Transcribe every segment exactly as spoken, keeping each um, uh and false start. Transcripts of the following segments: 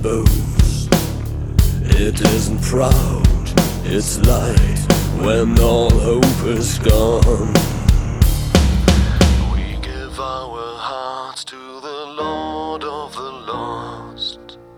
boast. It isn't proud, it's light when all hope is gone. We give our hearts to the Lord of the lost.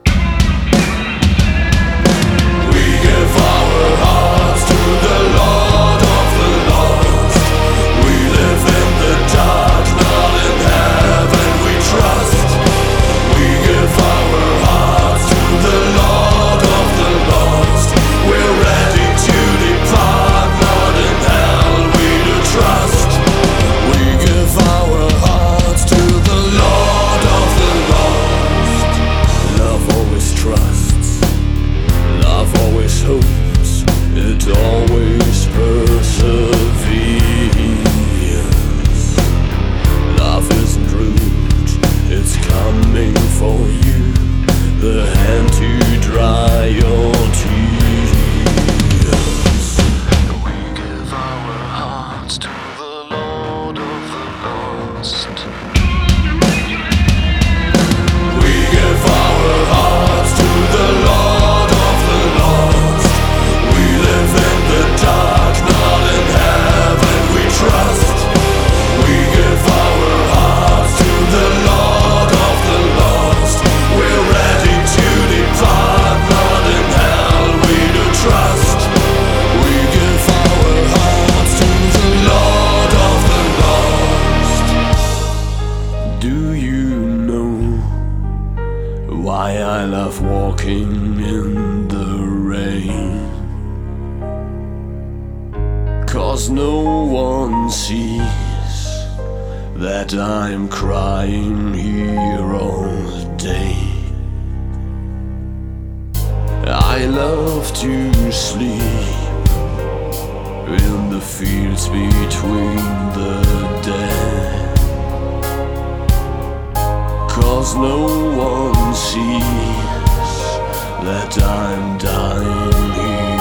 We give our hearts to the Lord of the lost. We live in the dark, not in heaven we trust. We give our hearts to the Lord of the lost. We're ready to depart, not in hell we do trust. We give our hearts to the Lord of the lost. Love always trusts, love always hopes, it always perseveres. Love isn't rude, it's coming for you, the hand to dry your tears. We give our hearts to the Lord of the lost. We give our hearts to the Lord of the lost. We live in the dark, not in heaven we trust. We give our hearts to the Lord of the lost. We're ready to depart, not in hell we do trust. We give our hearts to the Lord of the lost. Do you know why I love walking in the rain? 'Cause no one sees that I'm crying here all day. I love to sleep in the fields between the dead, 'cause no one sees that I'm dying here.